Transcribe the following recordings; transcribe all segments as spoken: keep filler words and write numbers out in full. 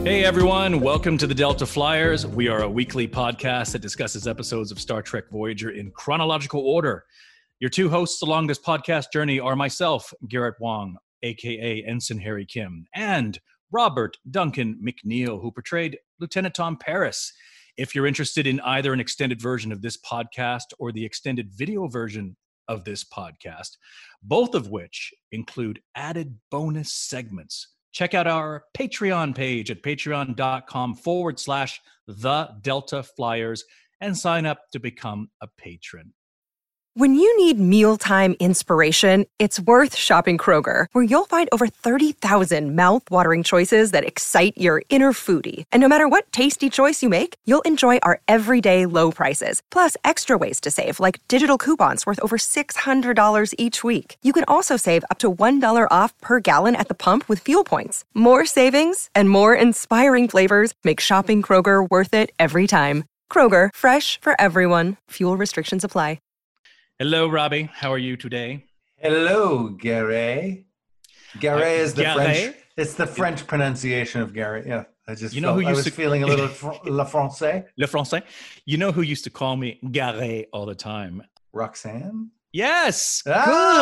Hey everyone, welcome to the Delta Flyers. We are a weekly podcast that discusses episodes of Star Trek Voyager in chronological order. Your two hosts along this podcast journey are myself, Garrett Wang, aka Ensign Harry Kim, and Robert Duncan McNeil, who portrayed Lieutenant Tom Paris. If you're interested in either an extended version of this podcast or the extended video version of this podcast, both of which include added bonus segments, check out our Patreon page at patreon.com forward slash the Delta Flyers and sign up to become a patron. When you need mealtime inspiration, it's worth shopping Kroger, where you'll find over thirty thousand mouth-watering choices that excite your inner foodie. And no matter what tasty choice you make, you'll enjoy our everyday low prices, plus extra ways to save, like digital coupons worth over six hundred dollars each week. You can also save up to one dollar off per gallon at the pump with fuel points. More savings and more inspiring flavors make shopping Kroger worth it every time. Kroger, fresh for everyone. Fuel restrictions apply. Hello, Robbie. How are you today? Hello, Garret. Garret Uh, is the Garret? French. It's the French pronunciation of Garret. Yeah, I just You know felt, who I used was to- feeling a little fr- le français. Le Français. You know who used to call me Garret all the time? Roxanne. Yes. Good.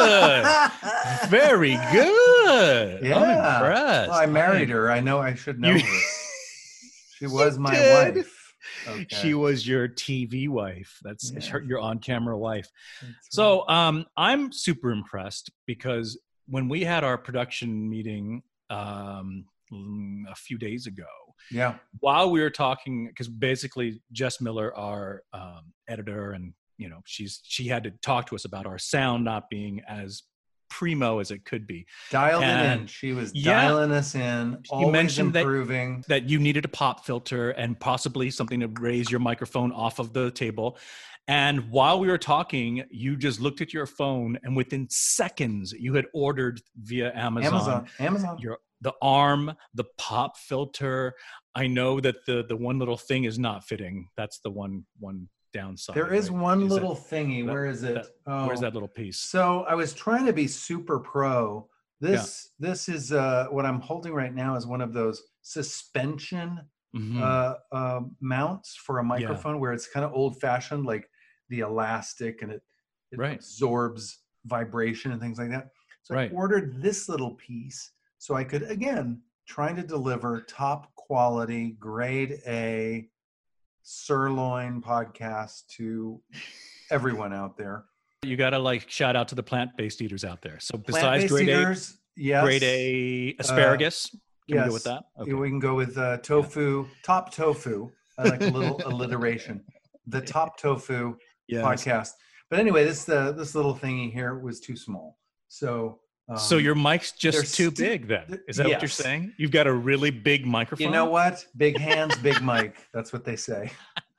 Ah! Very good. Yeah. I'm impressed. Well, I married her. I know I should know You- her. She was my did. wife. Okay. She was your T V wife. That's Yeah. her, your on-camera wife. That's So um, I'm super impressed because when we had our production meeting um, mm, a few days ago, right. Yeah. while we were talking, because basically Jess Miller, our um, editor, and you know, she's she had to talk to us about our sound not being as primo as it could be. Dialed it in. And- She was Yeah. dialing us in. Always mentioned that- improving. That you needed a pop filter and possibly something to raise your microphone off of the table. And while we were talking, you just looked at your phone, and within seconds, you had ordered via Amazon, Amazon. Amazon. your the arm, the pop filter. I know that the the one little thing is not fitting. That's the one one downside. There is right? one Is little that- thingy. that- Where is it? that- oh. Where's that little piece? So I was trying to be super pro. This this is uh, what I'm holding right now is one of those suspension Mhm. uh, uh, mounts for a microphone where it's kind of old fashioned, like the elastic, and it, it Right. absorbs vibration and things like that. So Right. I ordered this little piece so I could, again, trying to deliver top quality, grade A sirloin podcast to everyone out there. You got to like shout out to the plant-based eaters out there. So besides Plant-based grade A, eaters, yes. grade A asparagus, can we go with that? Yeah, we can go with uh, tofu, top tofu. I like a little alliteration. The top tofu Yes. podcast. But anyway, this uh, this little thingy here was too small. So um, So your mic's they're just too sti- big then? th- Is that what you're yes. saying? You've got a really big microphone? you know what? Big hands, big mic. That's what they say.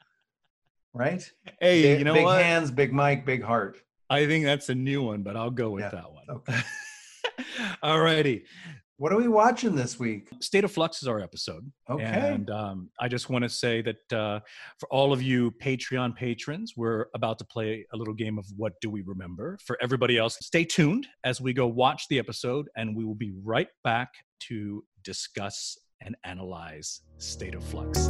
Right? Hey, big, you know big what? hands, big mic, big heart. I think that's a new one, but I'll go with Yeah. that one. Okay. All righty. What are we watching this week? State of Flux is our episode. Okay. And um, I just want to say that uh, for all of you Patreon patrons, we're about to play a little game of What Do We Remember? For everybody else, stay tuned as we go watch the episode, and we will be right back to discuss and analyze State of Flux.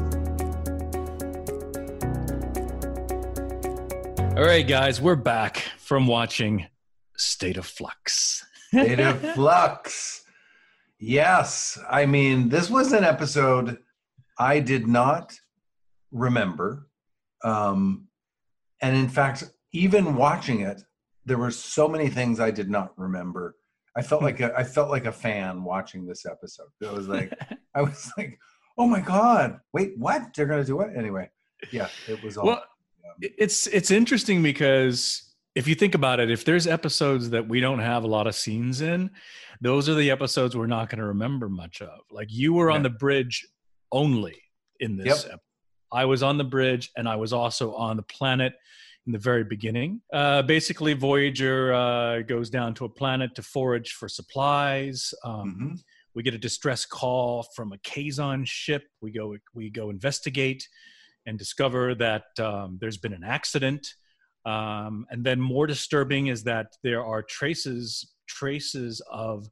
All right, guys, we're back from watching State of Flux. State of Flux. Yes. I mean, this was an episode I did not remember. Um, and in fact, even watching it, there were so many things I did not remember. I felt like a, I felt like a fan watching this episode. It was like, I was like, oh my God, wait, what? They're going to do what? Anyway. Yeah, it was all. Well, it's it's interesting because if you think about it, if there's episodes that we don't have a lot of scenes in, those are the episodes we're not going to remember much of. Like you were on Yeah. the bridge only in this. Yep. ep- I was on the bridge, and I was also on the planet in the very beginning. Uh, basically, Voyager uh, goes down to a planet to forage for supplies. Um, Mhm. We get a distress call from a Kazon ship. We go we go investigate and discover that um, there's been an accident. Um, and then more disturbing is that there are traces traces of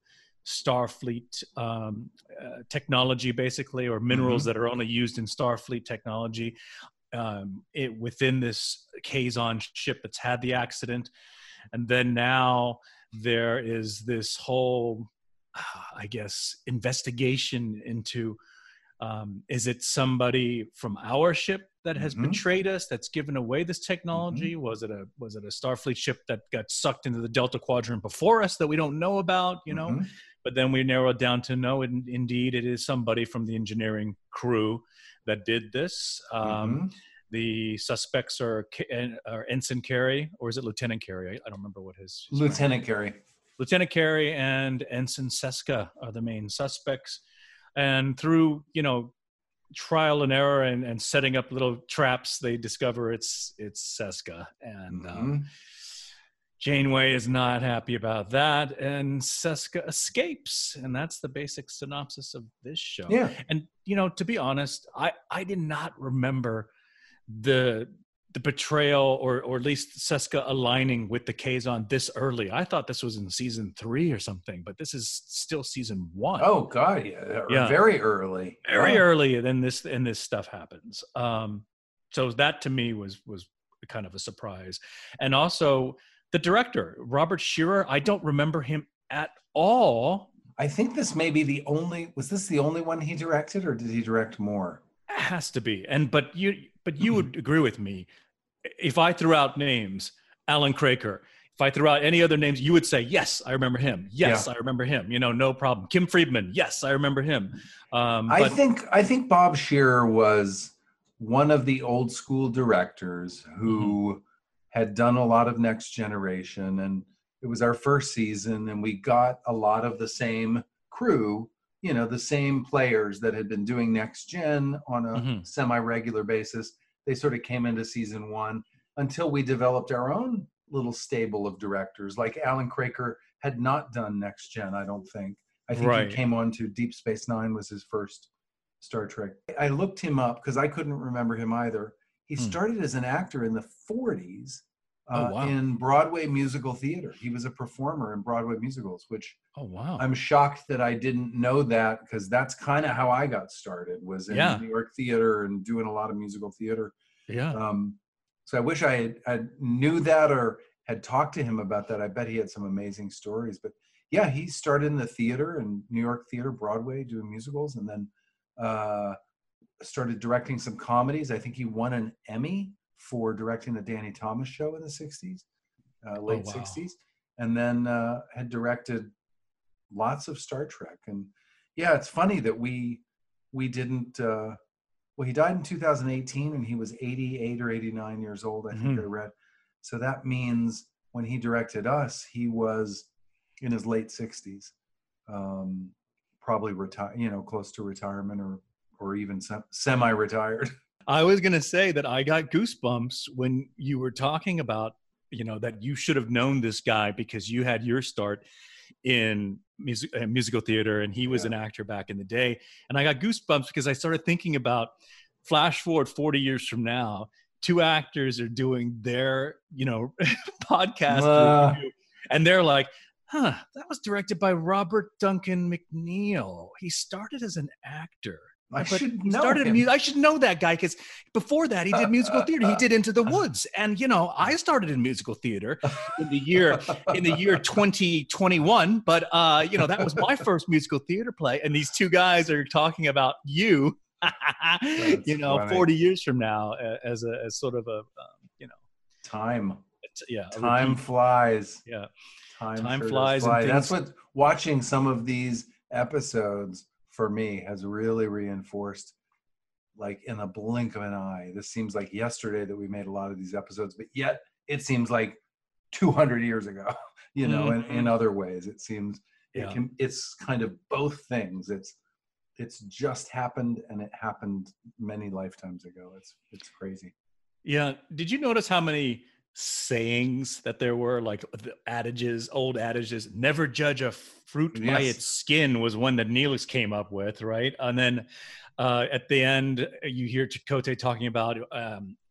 Starfleet um, uh, technology, basically, or minerals mm-hmm. that are only used in Starfleet technology. Um, it within this Kazon ship that's had the accident, and then now there is this whole, uh, I guess, investigation into um, is it somebody from our ship that has mm-hmm. betrayed us, that's given away this technology? Mm-hmm. Was it a was it a Starfleet ship that got sucked into the Delta Quadrant before us that we don't know about? You know, mm-hmm. but then we narrowed down to no, in, indeed, it is somebody from the engineering crew that did this. Um, mm-hmm. The suspects are, are Ensign Carey, or is it Lieutenant Carey? I, I don't remember what his, his Lieutenant Carey. Lieutenant Carey and Ensign Seska are the main suspects. And through, you know, trial and error and, and setting up little traps, they discover it's it's Seska. And mm-hmm. um, Janeway is not happy about that. And Seska escapes. And that's the basic synopsis of this show. Yeah. And, you know, to be honest, I, I did not remember the the betrayal or or at least Seska aligning with the Kazon this early. I thought this was in season three or something, but this is still season one. Oh God, yeah, yeah. very early, very wow. early. And then this and this stuff happens. Um, so that to me was was kind of a surprise, and also the director Robert Shearer. I don't remember him at all. I think this may be the only. Was this the only one he directed, or did he direct more? It has to be. And but you but you would agree with me. If I threw out names, Alan Craker, if I threw out any other names, you would say, yes, I remember him. Yes, yeah. I remember him. You know, no problem. Kim Friedman. Yes, I remember him. Um, I but- think I think Bob Shearer was one of the old school directors who mm-hmm. had done a lot of Next Generation. And it was our first season, and we got a lot of the same crew, you know, the same players that had been doing Next Gen on a mm-hmm. semi-regular basis. They sort of came into season one until we developed our own little stable of directors. Like Alan Craker had not done Next Gen, I don't think. I think right. he came on to Deep Space Nine was his first Star Trek. I looked him up because I couldn't remember him either. He hmm. started as an actor in the forties uh, oh, wow. in Broadway musical theater. He was a performer in Broadway musicals, which oh wow, I'm shocked that I didn't know that, because that's kind of how I got started, was in yeah. New York theater and doing a lot of musical theater. Yeah. Um, so I wish I had, had knew that or had talked to him about that. I bet he had some amazing stories. But yeah, he started in the theater and New York theater, Broadway, doing musicals, and then uh, started directing some comedies. I think he won an Emmy for directing the Danny Thomas Show in the sixties, uh, late oh, wow. sixties, and then uh, had directed lots of Star Trek. And yeah, it's funny that we we didn't. Uh, well, he died in two thousand eighteen, and he was eighty-eight or eighty-nine years old, I think mm-hmm. I read. So that means when he directed us, he was in his late sixties, um, probably retired, you know, close to retirement, or or even sem- semi-retired. I was going to say that I got goosebumps when you were talking about, you know, that you should have known this guy because you had your start in music, uh, musical theater, and he was yeah. an actor back in the day. And I got goosebumps because I started thinking about, flash forward forty years from now, two actors are doing their, you know, podcast uh. review, and they're like, huh, that was directed by Robert Duncan McNeil. He started as an actor. I but should he know started him. Mu- I should know that guy, because before that he did musical theater. He did Into the Woods, and you know I started in musical theater in the year in the year twenty twenty-one. But uh, you know that was my first musical theater play, and these two guys are talking about you, you know, funny. forty years from now as a as sort of a um, you know time. Yeah, time repeat. flies. Yeah, time, time sure flies. Fly. And That's what watching some of these episodes for me has really reinforced, like in a blink of an eye. This seems like yesterday that we made a lot of these episodes, but yet it seems like two hundred years ago, you know, mm-hmm. in, in other ways. It seems yeah. it can, it's kind of both things. It's, it's just happened, and it happened many lifetimes ago. It's, it's crazy. Yeah. Did you notice how many sayings that there were, like the adages, old adages? Never judge a fruit yes. by its skin was one that Neelix came up with, right? And then uh, at the end, you hear Chakotay talking about um,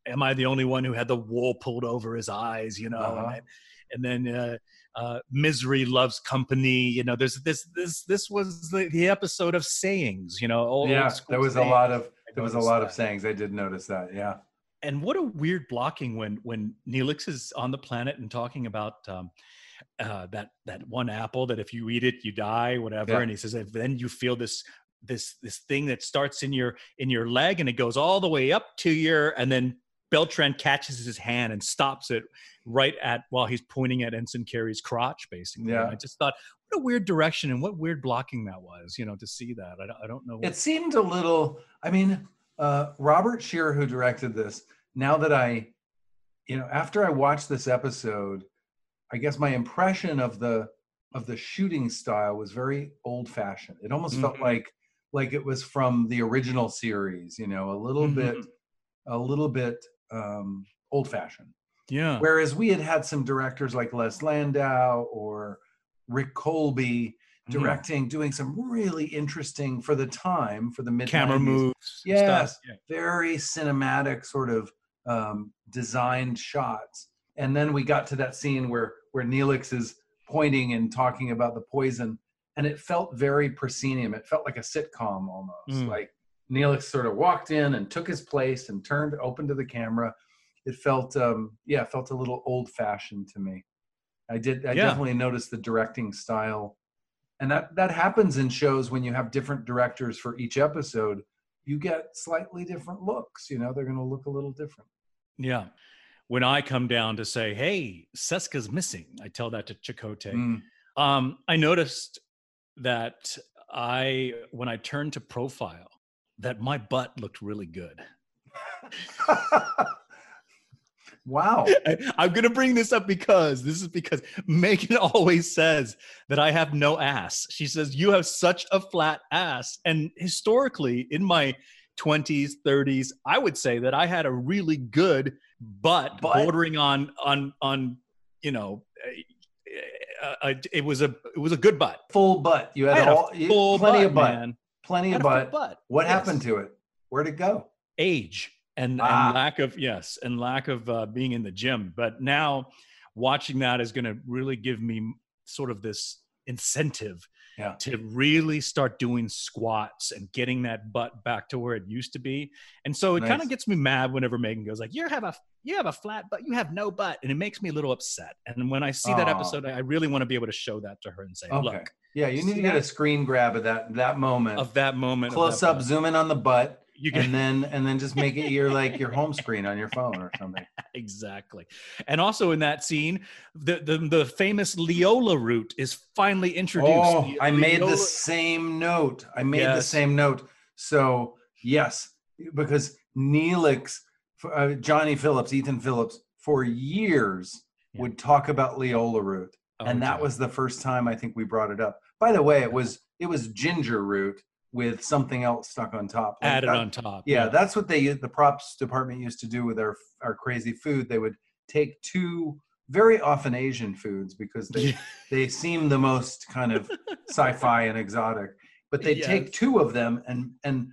am I the only one who had the wool pulled over his eyes? You know, Uh-huh. and, and then uh, uh, misery loves company. You know, there's this this this was the, the episode of sayings. You know, old, Yeah, old school there was a sayings. lot of I there was a noticed lot of that. sayings. I did notice that. Yeah. And what a weird blocking when when Neelix is on the planet and talking about um, uh, that that one apple that if you eat it you die, whatever. Yeah. And he says, if then you feel this this this thing that starts in your in your leg and it goes all the way up to your, and then Beltran catches his hand and stops it right at while he's pointing at Ensign Carey's crotch, basically. Yeah. And I just thought, what a weird direction and what weird blocking that was, you know, to see that. I, don't- I don't know. It seemed a little, I mean, uh, Robert Shearer, who directed this, now that I, you know, after I watched this episode, I guess my impression of the of the shooting style was very old fashioned. It almost felt Mhm. like like it was from the original series, you know, a little Mhm. bit, a little bit um, old fashioned. Yeah. Whereas we had had some directors like Les Landau or Rick Colby directing, doing some really interesting for the time, for the mid Camera moves. and Yes, stuff. Yeah. very cinematic sort of um, designed shots. And then we got to that scene where where Neelix is pointing and talking about the poison, and it felt very proscenium. It felt like a sitcom almost. Mm. Like Neelix sort of walked in and took his place and turned open to the camera. It felt, um, yeah, it felt a little old-fashioned to me. I did. I Yeah. definitely noticed the directing style, and that that happens in shows when you have different directors for each episode. You get slightly different looks. You know, they're going to look a little different. Yeah. When I come down to say, hey, Seska's missing, I tell that to Chakotay. Mm. Um, I noticed that I, when I turned to profile, that my butt looked really good. Wow. I, I'm going to bring this up because this is because Megan always says that I have no ass. She says, you have such a flat ass. And historically, in my twenties, thirties, I would say that I had a really good butt, Butt? bordering on, on, on, you know, uh, uh, it was a, it was a good butt. Full butt. You had, I had a all, you- full plenty butt, of butt. man. Plenty I of had a full butt. butt. What Yes. happened to it? Where'd it go? Age and, Ah. and lack of, yes, and lack of uh, being in the gym. But now watching that is going to really give me sort of this incentive Yeah. to really start doing squats and getting that butt back to where it used to be. And so it Nice. kind of gets me mad whenever Megan goes like, you have a, you have a flat butt, you have no butt. And it makes me a little upset. And when I see that Aw. episode, I really want to be able to show that to her and say, Okay. look, Yeah, you need See to get that? a screen grab of that that moment. of that moment. of Close that up, butt. zoom in on the butt, You can, and then and then just make it your like your home screen on your phone or something. exactly. And also in that scene, the, the, the famous Leola route is finally introduced. Oh, The- I made the Leola- same note. I made the Yes. same note. So yes, because Neelix, uh, Johnny Phillips, Ethan Phillips, for years Yeah. would talk about Leola root, Oh, and that dear. was the first time I think we brought it up. By the way, it was it was ginger root with something else stuck on top. Like added that- on top. Yeah, that's what they u- the props department used to do with our our crazy food. They would take two very often Asian foods because they Yeah. they seem the most kind of sci-fi and exotic, but they Yes. take two of them and and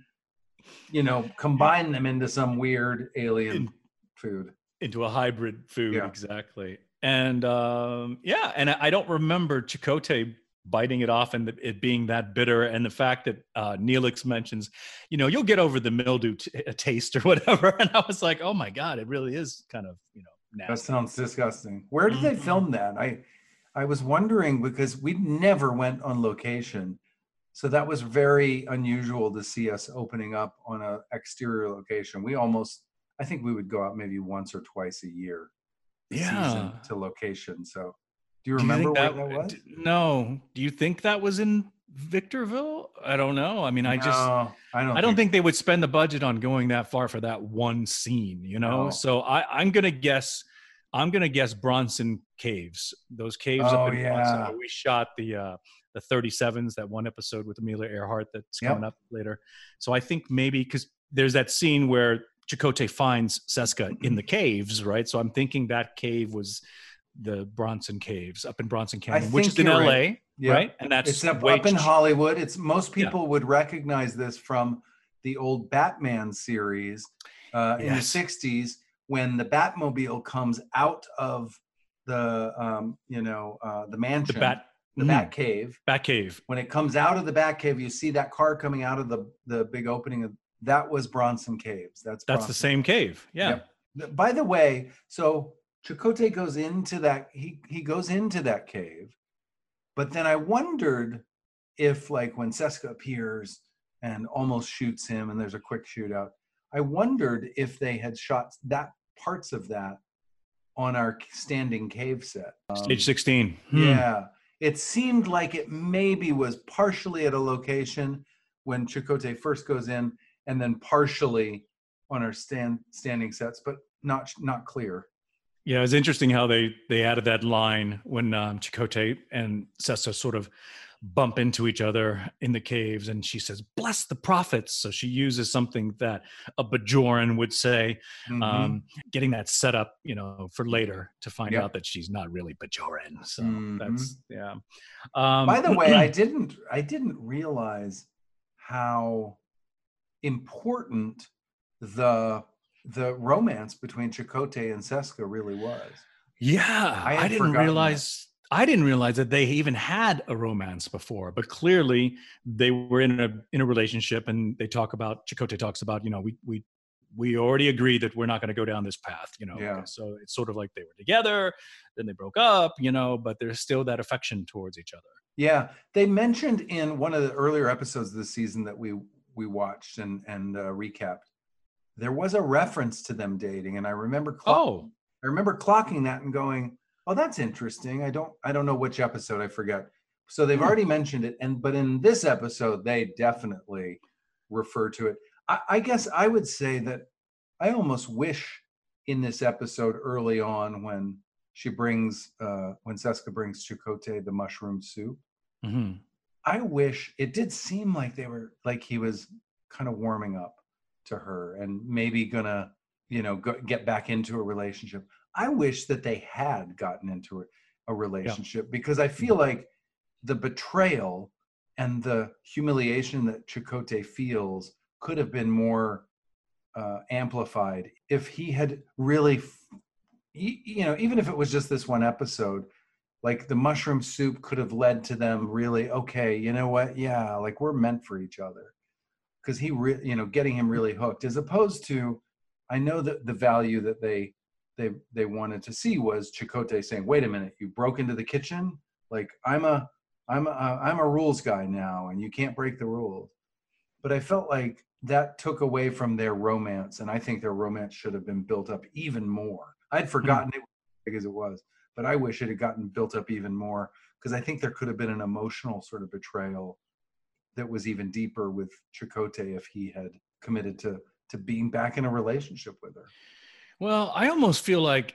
you know combine them into some weird alien In- food. into a hybrid food. Yeah. Exactly. And um, yeah, and I I don't remember Chakotay biting it off and it being that bitter. And the fact that uh, Neelix mentions, you know, you'll get over the mildew t- a taste or whatever. And I was like, oh my God, it really is kind of, you know, That nasty. sounds disgusting. Where did they Mhm. film that? I I was wondering because we never went on location. So that was very unusual to see us opening up on a exterior location. We almost I think we would go out maybe once or twice a year. a Yeah. Season to location. So do you Do you remember think where that was? d- No. Do you think that was in Victorville? I don't know. I mean, I just, No, I don't I don't think they would spend the budget on going that far for that one scene, you know? No. So I, I'm going to guess, I'm going to guess Bronson Caves, those caves Oh, up in yeah. Bronson where we shot the, uh, the thirty-sevens, that one episode with Amelia Earhart that's Yep. coming up later. So I think maybe because there's that scene where Chakotay finds Seska in the caves, right? So I'm thinking that cave was the Bronson Caves up in Bronson Canyon, which think is in you're L A, right. Yeah. right? And that's It's up, way up in ch- Hollywood. It's most Yeah. people would recognize this from the old Batman series uh, in the Yes. sixties when the Batmobile comes out of the, um, you know, uh, the mansion, The bat, the mm, Bat Cave. bat cave. When it comes out of the Bat Cave, you see that car coming out of the, the big opening. Of, that was Bronson Caves. That's That's the Bronson. same cave. Yeah. Yep. By the way, so Chakotay goes into that, he, he goes into that cave, but then I wondered if, like, when Seska appears and almost shoots him and there's a quick shootout, I wondered if they had shot that parts of that on our standing cave set. Um, Stage sixteen. Hmm. Yeah. It seemed like it maybe was partially at a location when Chakotay first goes in, and then partially on our stand standing sets, but not not clear. Yeah, it was interesting how they they added that line when um, Chakotay and Seska sort of bump into each other in the caves, and she says, "Bless the prophets." So she uses something that a Bajoran would say, Mm-hmm. um, getting that set up, you know, for later to find Yep. out that she's not really Bajoran. So Mhm. that's yeah. Um, By the way, I didn't I didn't realize how important the the romance between Chakotay and Seska really was. yeah, I I, had didn't forgotten realize. I didn't realize that they even had a romance before, but clearly they were in a in a relationship, and they talk about Chakotay talks about, you know, we we we already agreed that we're not going to go down this path, you know. Yeah. So it's sort of like they were together, then they broke up, you know, but there's still that affection towards each other. Yeah, they mentioned in one of the earlier episodes of the season that we we watched and and uh, recapped, there was a reference to them dating, and I remember clock- Oh, I remember clocking that and going, "Oh, that's interesting." I don't I don't know which episode, I forget. So they've Hmm. already mentioned it, and but in this episode, they definitely refer to it. I, I guess I would say that I almost wish in this episode early on when she brings uh, when Seska brings Chakotay the mushroom soup. mhm. I wish it did seem like they were like he was kind of warming up to her and maybe gonna, you know, go, get back into a relationship. I wish that they had gotten into a, a relationship because I feel like the betrayal and the humiliation that Chakotay feels could have been more uh, amplified if he had really, you, you know, even if it was just this one episode. Like the mushroom soup could have led to them really, okay, you know what? Yeah, like we're meant for each other. Because he, re- you know, getting him really hooked, as opposed to, I know that the value that they they they wanted to see was Chakotay saying, "Wait a minute, you broke into the kitchen. Like I'm a I'm a I'm a rules guy now, and you can't break the rules." But I felt like that took away from their romance, and I think their romance should have been built up even more. I'd forgotten it because it was. But I wish it had gotten built up even more because I think there could have been an emotional sort of betrayal that was even deeper with Chakotay if he had committed to to being back in a relationship with her. Well, I almost feel like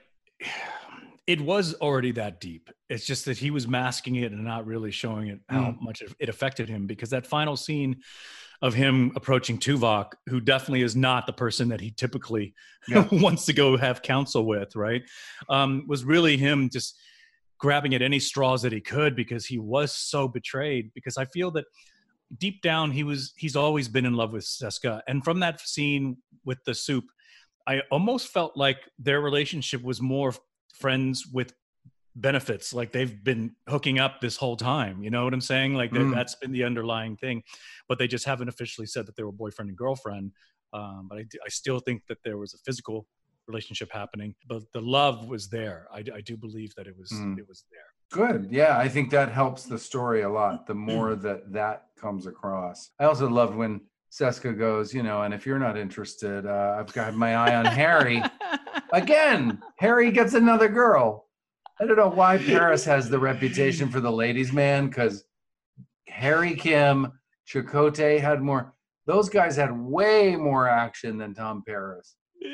it was already that deep. It's just that he was masking it and not really showing it how Mm. much it affected him, because that final scene of him approaching Tuvok, who definitely is not the person that he typically Yeah. wants to go have counsel with, right? Um, was really him just grabbing at any straws that he could because he was so betrayed. Because I feel that deep down he was he's always been in love with Seska. And from that scene with the soup, I almost felt like their relationship was more friends with benefits, like they've been hooking up this whole time, you know what I'm saying? Like Mm. that's been the underlying thing, but they just haven't officially said that they were boyfriend and girlfriend. Um, but I, I still think that there was a physical relationship happening, but the love was there. I, I do believe that it was Mm. it was there. Good. Yeah, I think that helps the story a lot. The more that that comes across. I also love when Seska goes, you know, and if you're not interested, uh, I've got my eye on Harry. Again, Harry gets another girl. I don't know why Paris has the reputation for the ladies' man, because Harry Kim, Chakotay had more. Those guys had way more action than Tom Paris.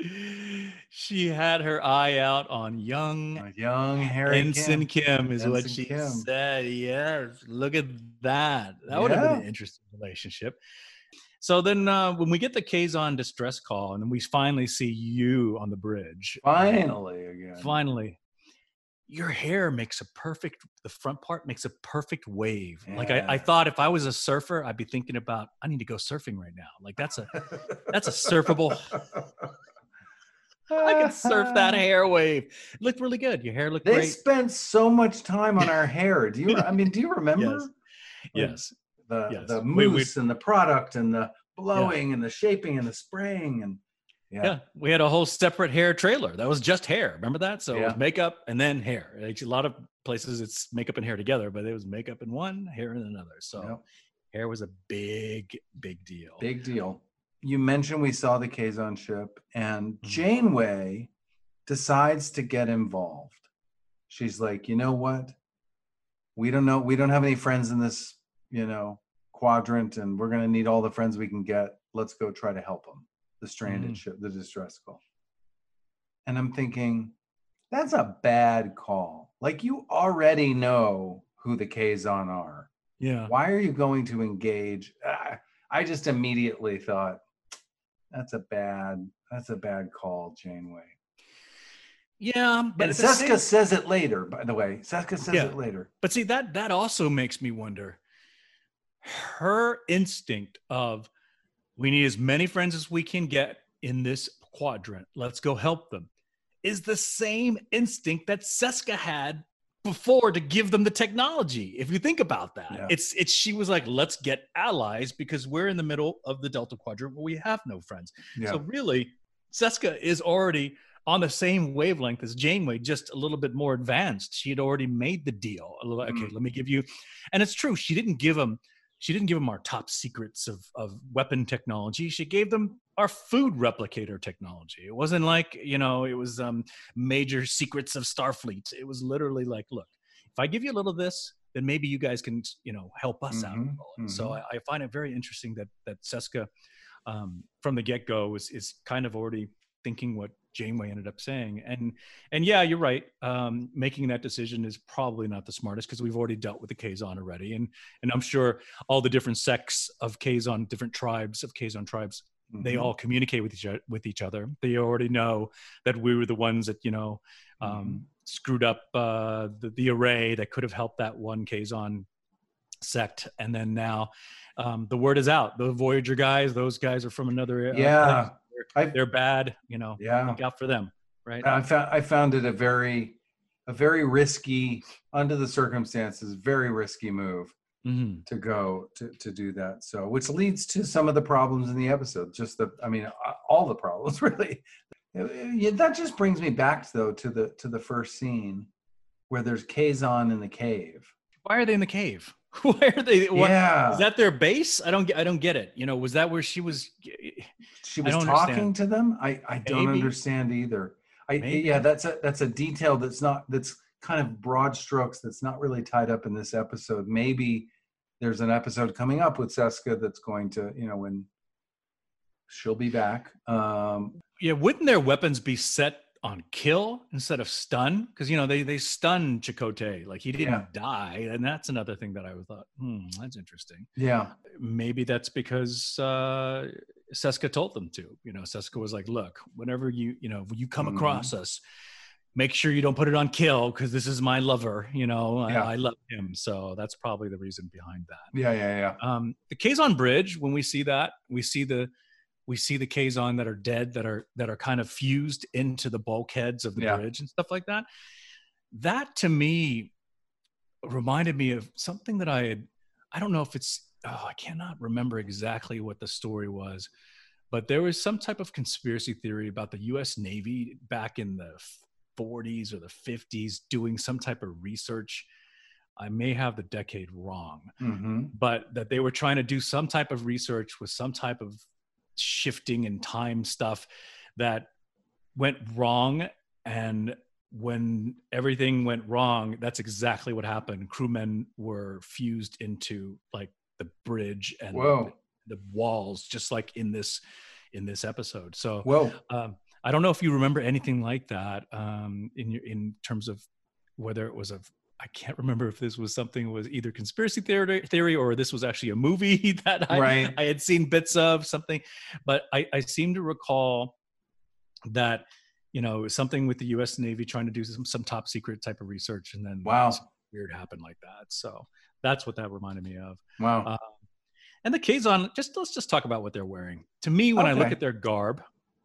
She had her eye out on young A young Harry Ensign Kim. Kim, is what Ensign she Kim. said. Yes, look at that. That would have been an Yeah. interesting relationship. So then uh, when we get the Kazon distress call, and then we finally see you on the bridge. Finally again. Finally. Your hair makes a perfect, the front part makes a perfect wave. Like I, I Yeah. thought if I was a surfer, I'd be thinking about, I need to go surfing right now. Like that's a, that's a surfable. I could surf that hair wave. It looked really good. Your hair looked They great. spent so much time on our hair. Do you? I mean, do you remember? Yes. Like Yes. the Yes. the We- we- mousse and the product and the blowing and the shaping and the spraying and yeah. Yeah, we had a whole separate hair trailer. That was just hair. Remember that? So it was Yeah. makeup and then hair. Like, a lot of places it's makeup and hair together, but it was makeup in one, hair in another. So Yep. hair was a big, big deal. Big deal. You mentioned we saw the Kazon ship, and Mhm. Janeway decides to get involved. She's like, you know what? We don't know. We don't have any friends in this, you know, quadrant, and we're going to need all the friends we can get. Let's go try to help them. The stranded Mhm. ship, the distress call. And I'm thinking, that's a bad call. Like, you already know who the Kazon are. Yeah. Why are you going to engage? Ah, I just immediately thought, that's a bad, that's a bad call, Janeway. Yeah. But And at the Seska same- says it later, by the way. Seska says Yeah. it later. But see, that that also makes me wonder. Her instinct of, we need as many friends as we can get in this quadrant. Let's go help them, is the same instinct that Seska had before to give them the technology. If you think about that, Yeah. it's it's she was like, let's get allies because we're in the middle of the Delta Quadrant where we have no friends. Yeah. So really, Seska is already on the same wavelength as Janeway, just a little bit more advanced. She had already made the deal. A little, okay, Mm. let me give you, and it's true. She didn't give them, she didn't give them our top secrets of of weapon technology. She gave them our food replicator technology. It wasn't like, you know, it was um, major secrets of Starfleet. It was literally like, look, if I give you a little of this, then maybe you guys can, you know, help us out. Mhm, And So mhm. I, I find it very interesting that that Seska, um, from the get go, is is kind of already thinking what Janeway ended up saying. And and yeah, you're right. Um, making that decision is probably not the smartest because we've already dealt with the Kazon already, and and I'm sure all the different sects of Kazon, different tribes of Kazon tribes, they Mhm. all communicate with each other, with each other. They already know that we were the ones that, you know, um, Mhm. screwed up uh, the, the array that could have helped that one Kazon sect. And then now um, the word is out. The Voyager guys, those guys are from another uh, Yeah. place. I- They're, they're bad, you know, Yeah. look out for them, right? I found I found it a very a very risky, under the circumstances, very risky move hmm to go to to do that. So, which leads to some of the problems in the episode. Just the, I mean, uh, all the problems really. Yeah, that just brings me back though to the to the first scene where there's Kazon in the cave. Why are they in the cave? Why are they? What, Yeah, is that their base? I don't get. I don't get it. You know, was that where she was? she I was don't talking understand. to them. I I don't Maybe. understand either. I Maybe. yeah, that's a that's a detail that's not that's kind of broad strokes that's not really tied up in this episode. Maybe there's an episode coming up with Seska that's going to, you know, when she'll be back. Um, Yeah, wouldn't their weapons be set on kill instead of stun? Because you know they they stun Chakotay, like he didn't Yeah. die, and that's another thing that I thought, hmm, that's interesting. yeah, Maybe that's because uh, Seska told them to. You know, Seska was like, "Look, whenever you you know when you come Mhm. across us, make sure you don't put it on kill because this is my lover. You know, I, Yeah. I love him, so that's probably the reason behind that." yeah, yeah, yeah. Um, the Kazon Bridge, when we see that, we see the we see the Kazon that are dead, that are that are kind of fused into the bulkheads of the Yeah. bridge and stuff like that. That to me reminded me of something that I had. I don't know if it's. Oh, I cannot remember exactly what the story was, but there was some type of conspiracy theory about the U S Navy back in the forties or the fifties doing some type of research. I may have the decade wrong, hmm but that they were trying to do some type of research with some type of shifting and time stuff that went wrong. And when everything went wrong, that's exactly what happened. Crewmen were fused into like the bridge and Whoa, the walls, just like in this in this episode. So whoa. um, I don't know if you remember anything like that um, in your in terms of whether it was a. I can't remember if this was something was either conspiracy theory, theory or this was actually a movie that I, Right. I had seen bits of something, but I, I seem to recall that, you know, it was something with the U S Navy trying to do some, some top secret type of research, and then Wow. something weird happened like that. So that's what that reminded me of. Wow. Uh, and the Kazon, just let's just talk about what they're wearing. To me, when I look Okay. at their garb,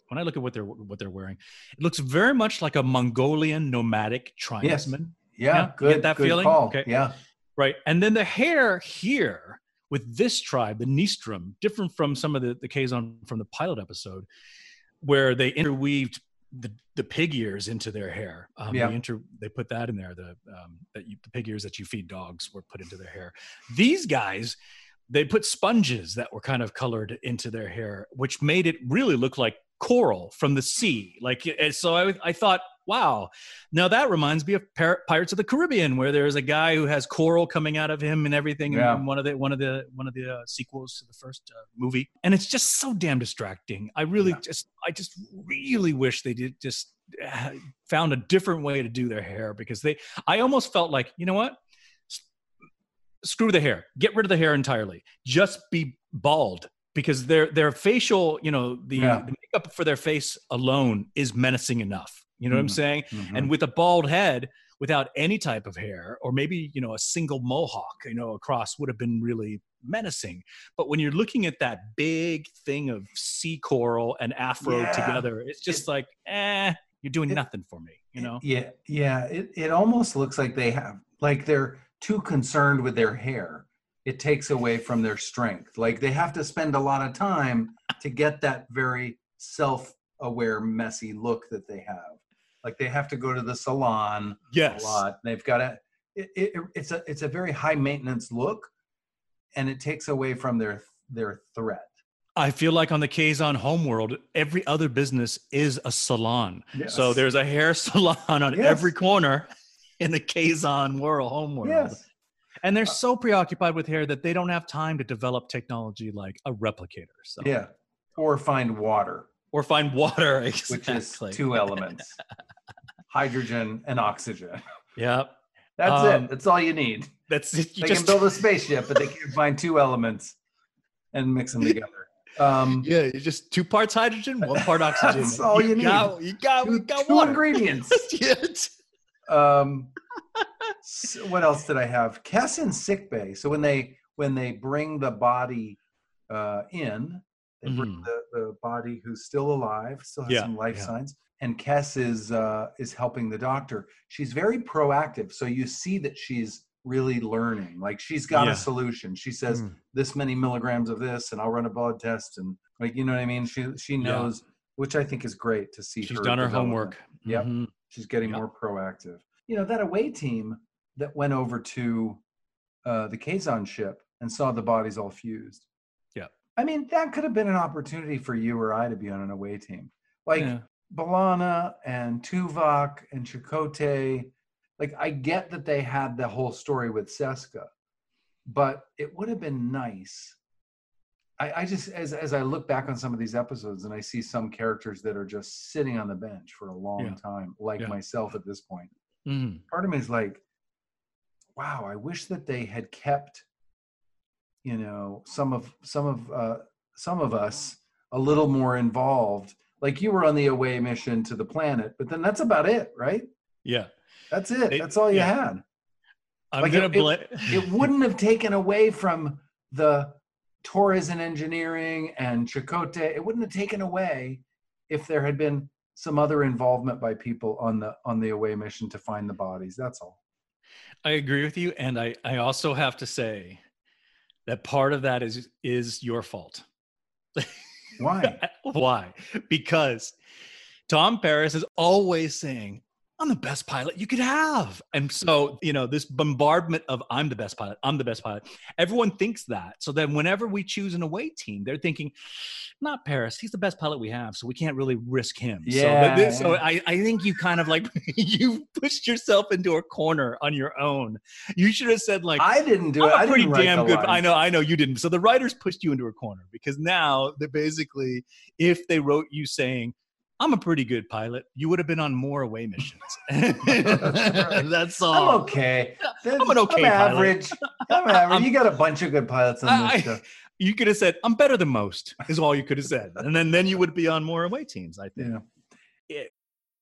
when I look at what they're what they're wearing, it looks very much like a Mongolian nomadic tribesman. Yes. Yeah, yeah? good. Get that good feeling? call. Okay. Yeah. Right. And then the hair here with this tribe, the Nistrum, different from some of the, the Kazon from the pilot episode, where they interweaved the, the pig ears into their hair. Um, Yeah. they, inter, they put that in there, the, um, that you, the pig ears that you feed dogs were put into their hair. These guys, they put sponges that were kind of colored into their hair, which made it really look like coral from the sea. Like, so I, I thought, wow. Now that reminds me of Pir- Pirates of the Caribbean, where there's a guy who has coral coming out of him and everything Yeah. in one of the one of the one of the uh, sequels to the first uh, movie, and it's just so damn distracting. I really Yeah. just, I just really wish they did just uh, found a different way to do their hair, because they, I almost felt like, you know what, S- screw the hair, get rid of the hair entirely, just be bald. Because their their facial, you know, the, Yeah. the makeup for their face alone is menacing enough. You know what I'm Mhm. saying? Mhm. And with a bald head, without any type of hair, or maybe, you know, a single mohawk, you know, across would have been really menacing. But when you're looking at that big thing of sea coral and afro Yeah. together, it's just It- like, eh, you're doing it- nothing for me, you know? Yeah, yeah. It it almost looks like they have, like they're too concerned with their hair. It takes away from their strength. Like they have to spend a lot of time to get that very self-aware, messy look that they have. Like they have to go to the salon Yes. a lot. They've got to. It, it, it's a it's a very high maintenance look, and it takes away from their their threat. I feel like on the Kazon homeworld, every other business is a salon. Yes. So there's a hair salon on Yes. every corner in the Kazon world, homeworld. Yes. And they're so preoccupied with hair that they don't have time to develop technology like a replicator. So. Yeah. Or find water, Or find water. which Exactly. is two elements: hydrogen and oxygen. Yeah. That's Um, it. That's all you need. That's it. You They just, can build a spaceship, but they can't find two elements and mix them together. Um, yeah, it's just two parts hydrogen, one part oxygen. That's all you need. Got, you got, two you got two water. ingredients. Yes. Um, so what else did I have? Cass in sick bay. So when they when they bring the body uh, in, they bring Mhm. the, the body who's still alive, still has Yeah, some life yeah. signs, and Cass is uh, is helping the doctor. She's very proactive, so you see that she's really learning. Like she's got Yeah. a solution. She says Mm. this many milligrams of this, and I'll run a blood test, and like you know what I mean. She she Yeah. knows, which I think is great to see. She's her done her development. homework. Yep. Mhm. She's getting Yeah. more proactive. You know, that away team that went over to uh, the Kazon ship and saw the bodies all fused. Yeah. I mean, that could have been an opportunity for you or I to be on an away team. Like Yeah. B'Elanna and Tuvok and Chakotay. Like, I get that they had the whole story with Seska, but it would have been nice. I, I just, as as I look back on some of these episodes and I see some characters that are just sitting on the bench for a long Yeah. time, like Yeah. myself at this point, Mhm. part of me is like, wow, I wish that they had kept, you know, some of some of uh, some of us a little more involved. Like you were on the away mission to the planet, but then that's about it, right? Yeah. That's it. They- That's all you yeah. had. I'm Like, gonna it- blame. It wouldn't have taken away from the Torres and engineering and Chakotay. It wouldn't have taken away if there had been some other involvement by people on the on the away mission to find the bodies. That's all. I agree with you, and I I also have to say that part of that is is your fault. Why? Why? Because Tom Paris is always saying, I'm the best pilot you could have. And so, you know, this bombardment of I'm the best pilot, I'm the best pilot. Everyone thinks that. So then whenever we choose an away team, they're thinking, not Paris, he's the best pilot we have, so we can't really risk him. Yeah, So, this, so yeah. I, I think you kind of like, you pushed yourself into a corner on your own. You should have said like, I didn't do it. I'm I a pretty didn't write damn the good. lines. I know, I know you didn't. So the writers pushed you into a corner because now they're basically, if they wrote you saying, I'm a pretty good pilot, you would have been on more away missions. That's all. I'm okay. I'm an okay I'm pilot. average. I'm average. I'm- You got a bunch of good pilots on this I- stuff. You could have said, I'm better than most, is all you could have said. And then, then you would be on more away teams, I think. Yeah.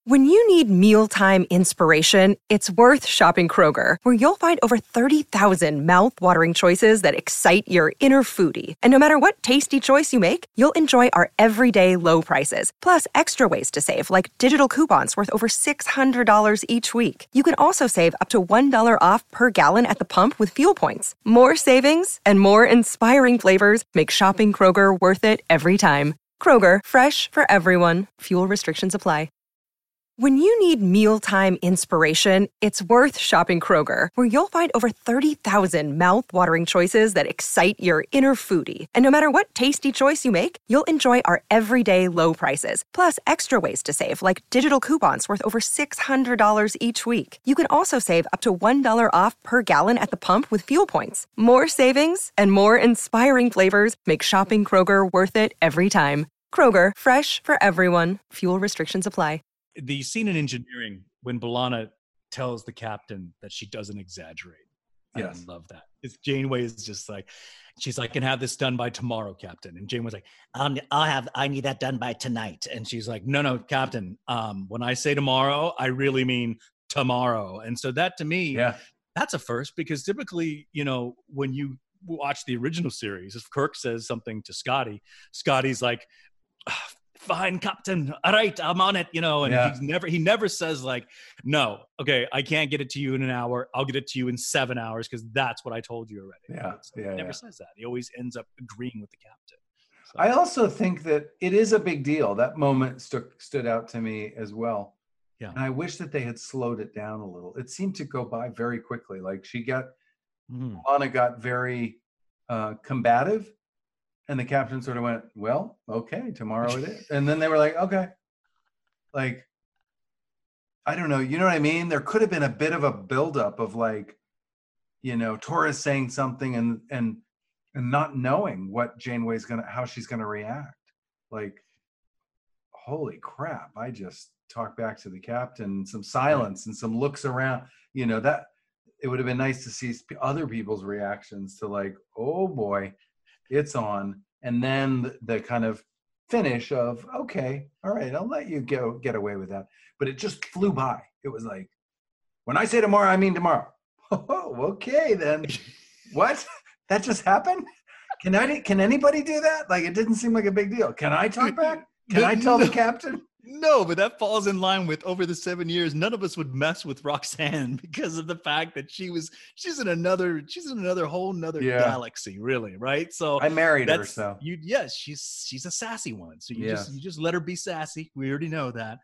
When you need mealtime inspiration, it's worth shopping Kroger, where you'll find over thirty thousand mouth-watering choices that excite your inner foodie. And no matter what tasty choice you make, you'll enjoy our everyday low prices, plus extra ways to save, like digital coupons worth over six hundred dollars each week. You can also save up to one dollar off per gallon at the pump with fuel points. More savings and more inspiring flavors make shopping Kroger worth it every time. Kroger, fresh for everyone. Fuel restrictions apply. When you need mealtime inspiration, it's worth shopping Kroger, where you'll find over thirty thousand mouth-watering choices that excite your inner foodie. And no matter what tasty choice you make, you'll enjoy our everyday low prices, plus extra ways to save, like digital coupons worth over six hundred dollars each week. You can also save up to one dollar off per gallon at the pump with fuel points. More savings and more inspiring flavors make shopping Kroger worth it every time. Kroger, fresh for everyone. Fuel restrictions apply. The scene in Engineering when B'Elanna tells the captain that she doesn't exaggerate. Yes. I love that. It's Janeway is just like, she's like, can have this done by tomorrow, Captain. And Janeway's like, Um, I'll have, I need that done by tonight. and she's like, no, no, Captain. Um, when I say tomorrow, I really mean tomorrow. And so that to me, Yeah. that's a first, because typically, you know, when you watch the original series, if Kirk says something to Scotty, Scotty's like, "Ah, fine, Captain. All right, I'm on it, you know, and Yeah. he's never, he never says like, no, okay, I can't get it to you in an hour. I'll get it to you in seven hours because that's what I told you already. Yeah, It's- yeah, he never yeah. says that. He always ends up agreeing with the captain. So, I also think that it is a big deal. That moment stu- stood out to me as well. Yeah. And I wish that they had slowed it down a little. It seemed to go by very quickly. Like she got, mhm. Lana got very uh, combative, and the captain sort of went, well, okay, tomorrow it is. And then they were like, okay. Like, I don't know. You know what I mean? There could have been a bit of a buildup of like, you know, Torres saying something and, and, and not knowing what Janeway's going to, how she's going to react. Like, holy crap. I just talked back to the captain, some silence and some looks around, you know, that it would have been nice to see sp- other people's reactions to like, oh boy, it's on. And then the, the kind of finish of, okay, all right, I'll let you go get away with that. But it just flew by. It was like, when I say tomorrow, I mean tomorrow. Oh, okay, then. What? That just happened? Can I? Can anybody do that? Like, it didn't seem like a big deal. Can I talk back? Can I tell the captain? No, but that falls in line with over the seven years, none of us would mess with Roxanne because of the fact that she was, she's in another, she's in another whole nother Yeah. galaxy, really, right? So I married her, that's, so. you, yes, she's, she's a sassy one. So you Yeah. just, you just let her be sassy. We already know that.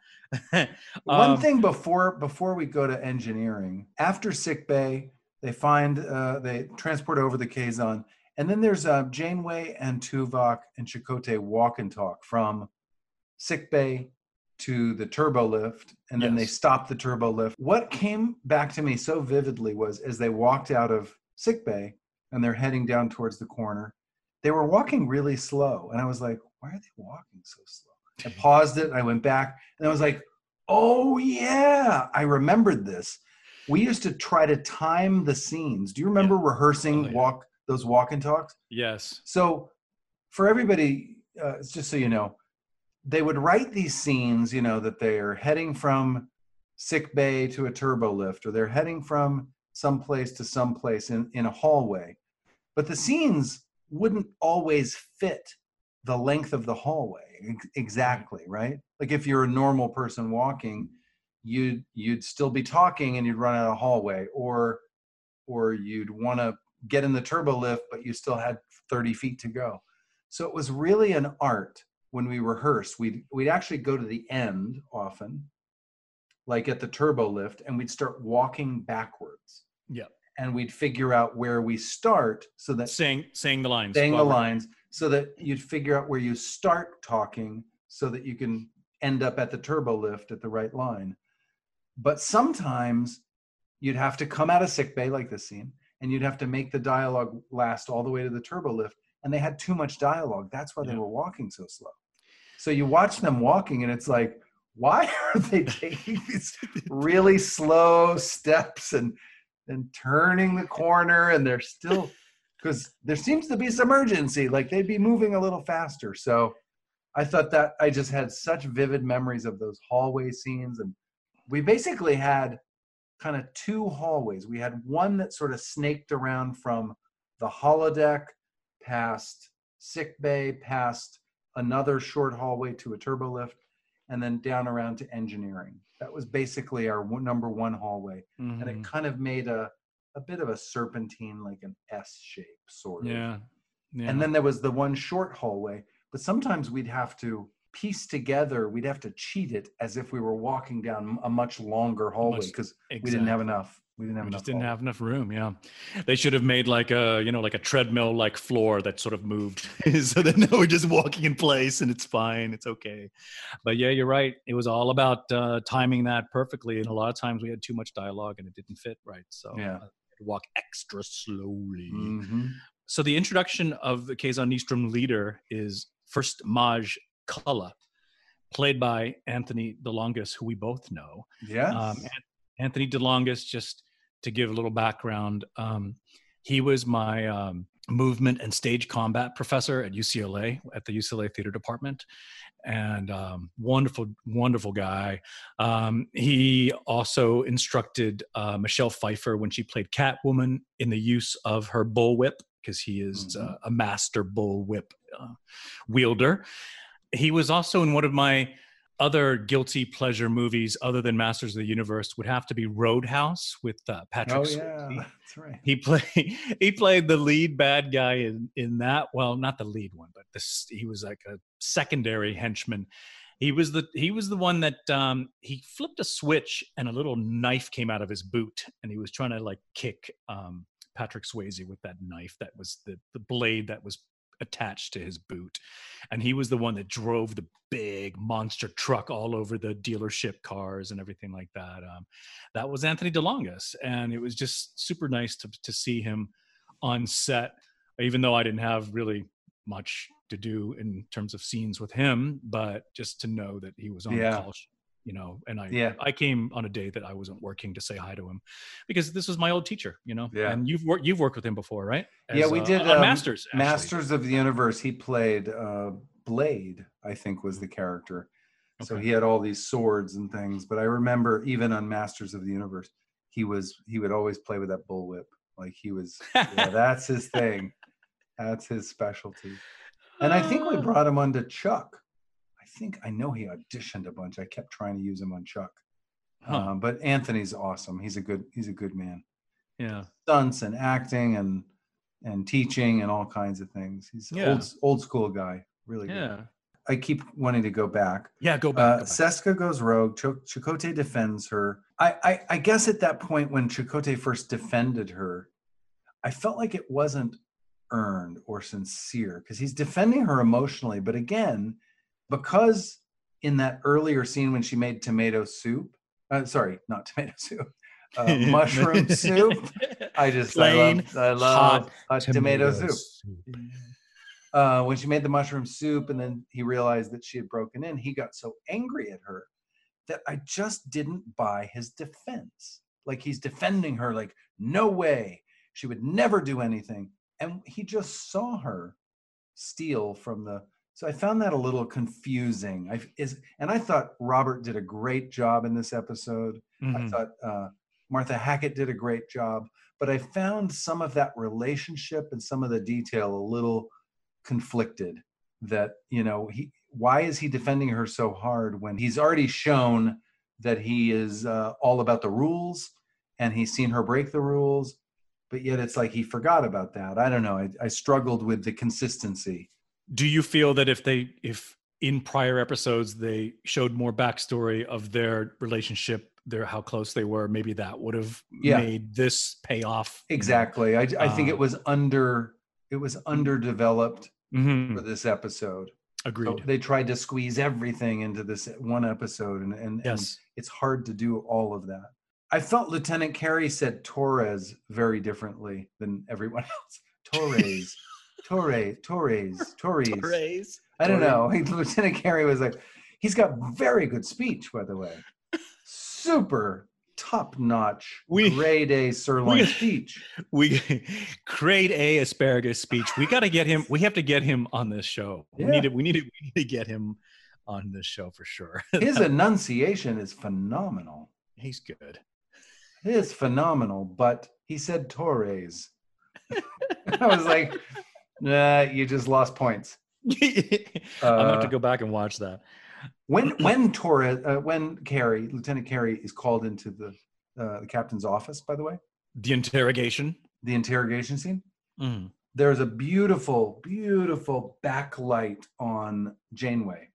One Um, thing before before we go to engineering, after sick bay, they find uh, they transport over the Kazon, and then there's uh, Janeway and Tuvok and Chakotay walk and talk from sick bay to the turbo lift, and then they Yes. stop the turbo lift. What came back to me so vividly was as they walked out of sick bay and they're heading down towards the corner, they were walking really slow, and I was like, why are they walking so slow? I paused it, I went back, and I was like, oh yeah, I remembered this. We used to try to time the scenes. Do you remember rehearsing Oh, yeah. walk those walk and talks? yes. So for everybody, uh, just so you know, they would write these scenes, you know, that they're heading from sick bay to a turbo lift, or they're heading from someplace to someplace in, in a hallway. But the scenes wouldn't always fit the length of the hallway ex- exactly, right? Like if you're a normal person walking, you'd you'd still be talking and you'd run out of hallway, or or you'd want to get in the turbo lift, but you still had thirty feet to go. So it was really an art when we rehearsed. We'd, we'd actually go to the end often, like at the turbo lift, and we'd start walking backwards. Yeah. And we'd figure out where we start so that Saying, saying the lines. saying the Robert. lines, so that you'd figure out where you start talking so that you can end up at the turbo lift at the right line. But sometimes you'd have to come out of sick bay like this scene, and you'd have to make the dialogue last all the way to the turbo lift. And they had too much dialogue. That's why they Yeah. were walking so slow. So you watch them walking and it's like, why are they taking these really slow steps and and turning the corner, and they're still, because there seems to be some urgency, like they'd be moving a little faster. So I thought that I just had such vivid memories of those hallway scenes and we basically had kind of two hallways. We had one that sort of snaked around from the holodeck past sick bay, past another short hallway to a turbo lift, and then down around to engineering. That was basically our one, number one hallway. Mm-hmm. And it kind of made a, a bit of a serpentine, like an S shape, sort of. Yeah. yeah. And then there was the one short hallway, but sometimes we'd have to piece together, we'd have to cheat it as if we were walking down a much longer hallway because exactly. we didn't have enough. We didn't have we enough. just didn't hallway. have enough room. Yeah, they should have made like a you know like a treadmill like floor that sort of moved, so that we're just walking in place and it's fine, it's okay. But yeah, you're right. It was all about uh, timing that perfectly, and a lot of times we had too much dialogue and it didn't fit right. So yeah, uh, walk extra slowly. Mm-hmm. So the introduction of the Kazon Nystrom leader is first Maj Kulla, played by Anthony DeLongis, who we both know. Yes. Um, Anthony DeLongis, just to give a little background, um, he was my um, movement and stage combat professor at U C L A, at the U C L A Theater Department. And um, wonderful, wonderful guy. Um, he also instructed uh, Michelle Pfeiffer when she played Catwoman in the use of her bullwhip, because he is Mhm. uh, a master bullwhip uh, wielder. He was also in one of my other guilty pleasure movies other than Masters of the Universe would have to be Roadhouse with uh, Patrick Oh, Swayze. yeah, that's right. He played he played the lead bad guy in, in that. Well, not the lead one, but this he was like a secondary henchman. He was the he was the one that um, he flipped a switch and a little knife came out of his boot, and he was trying to like kick um, Patrick Swayze with that knife that was the the blade that was attached to his boot, and he was the one that drove the big monster truck all over the dealership cars and everything like that. Um, that was Anthony DeLongis, and it was just super nice to to see him on set, even though I didn't have really much to do in terms of scenes with him, but just to know that he was on Yeah. the call, you know, and I Yeah. I came on a day that I wasn't working to say hi to him, because this was my old teacher, you know. Yeah. And you've worked you've worked with him before, right? Yeah, As, we uh, did on um, Masters. Actually. Masters of the Universe. He played uh, Blade, I think was the character. So Okay. he had all these swords and things. But I remember even on Masters of the Universe, he was he would always play with that bullwhip. Like he was, yeah, that's his thing. That's his specialty. And I think we brought him onto Chuck. I think I know he auditioned a bunch. I kept trying to use him on Chuck. Huh. Um, but Anthony's awesome. He's a good he's a good man. Yeah. Stunts and acting and and teaching and all kinds of things. He's Yeah. old old school guy. Really good. Yeah. I keep wanting to go back. Yeah. Go back. Uh, go back. Seska goes rogue. Ch- Chakotay defends her. I, I I guess at that point when Chakotay first defended her, I felt like it wasn't earned or sincere because he's defending her emotionally. But again, because in that earlier scene when she made tomato soup, uh, sorry, not tomato soup, uh, mushroom soup. I just Plain, I love, I love hot tomato, soup. Uh, when she made the mushroom soup and then he realized that she had broken in, he got so angry at her that I just didn't buy his defense. Like he's defending her like, no way, she would never do anything. And he just saw her steal from the, so I found that a little confusing. I is, and I thought Robert did a great job in this episode. I Mhm. thought uh, Martha Hackett did a great job, but I found some of that relationship and some of the detail a little conflicted. That, you know, he, why is he defending her so hard when he's already shown that he is uh, all about the rules and he's seen her break the rules, but yet it's like he forgot about that. I don't know. I, I struggled with the consistency. Do you feel that if they, if in prior episodes they showed more backstory of their relationship, their how close they were, maybe that would have Yeah. made this pay off? you know? Exactly. I, I think Uh, it was under, it was underdeveloped Mhm. for this episode. Agreed. So they tried to squeeze everything into this one episode, and, and, and Yes. it's hard to do all of that. I felt Lieutenant Carey said Torres very differently than everyone else. Torres, Torres, Torres, Torres. Torres. I don't know. Lieutenant Carey was like, he's got very good speech, by the way. Super top-notch, We- grade A sirloin we- speech. We grade A asparagus speech. We got to get him. We have to get him on this show. We Yeah. need to. We need to. We need to get him on this show for sure. His enunciation is phenomenal. He's good. He is phenomenal, but he said Torres. I was like, nah, you just lost points. I'm gonna have to go back and watch that. When when Torres, uh, when Carey, Lieutenant Carey, is called into the uh, the captain's office, by the way, The interrogation. the interrogation scene, Mm. there's a beautiful, beautiful backlight on Janeway.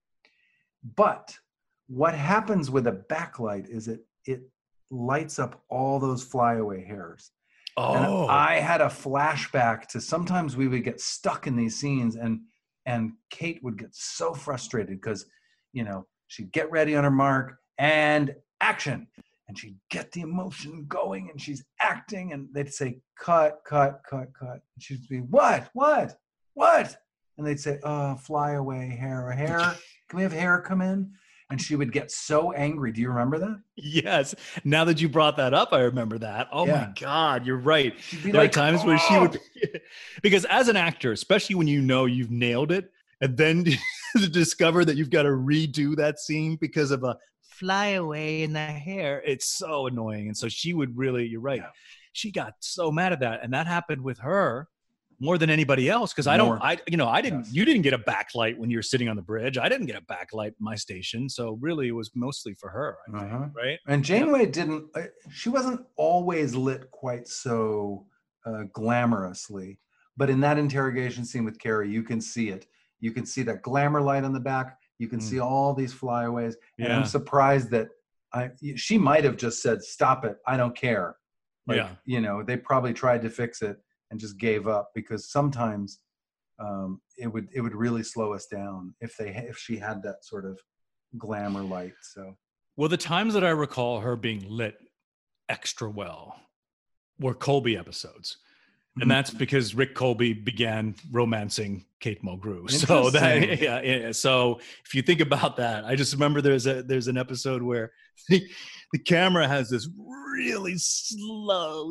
But what happens with a backlight is it it lights up all those flyaway hairs. Oh, And I had a flashback to sometimes we would get stuck in these scenes, and and Kate would get so frustrated because, you know, she'd get ready on her mark and action, and she'd get the emotion going, and she's acting, and they'd say cut, cut, cut, cut. And she'd be what, what, what? And they'd say, oh, fly away, hair, hair. Can we have hair come in? And she would get so angry. Do you remember that? yes. Now that you brought that up, I remember that. Oh Yeah. my God, you're right. She'd be There like, are times where she "Oh." would, because as an actor, especially when you know you've nailed it, and then to discover that you've got to redo that scene because of a fly away in the hair, it's so annoying. And so she would really, you're right. Yeah. She got so mad at that. And that happened with her more than anybody else. Cause I don't, More. I, you know, I didn't, Yes. you didn't get a backlight when you were sitting on the bridge. I didn't get a backlight in my station. So really it was mostly for her, I think, Uh-huh. right? And Janeway didn't, uh, she wasn't always lit quite so uh, glamorously, but in that interrogation scene with Carey, you can see it. You can see that glamour light on the back. You can Mm. see all these flyaways. And Yeah. I'm surprised that I, she might have just said, stop it. I don't care. Like, Yeah. you know, they probably tried to fix it and just gave up, because sometimes um, it would, it would really slow us down if they, if she had that sort of glamour light. So. Well, the times that I recall her being lit extra well were Colby episodes. And that's because Rick Colby began romancing Kate Mulgrew. So that, Interesting. yeah, yeah. So if you think about that, I just remember there's a there's an episode where the, the camera has this really slow,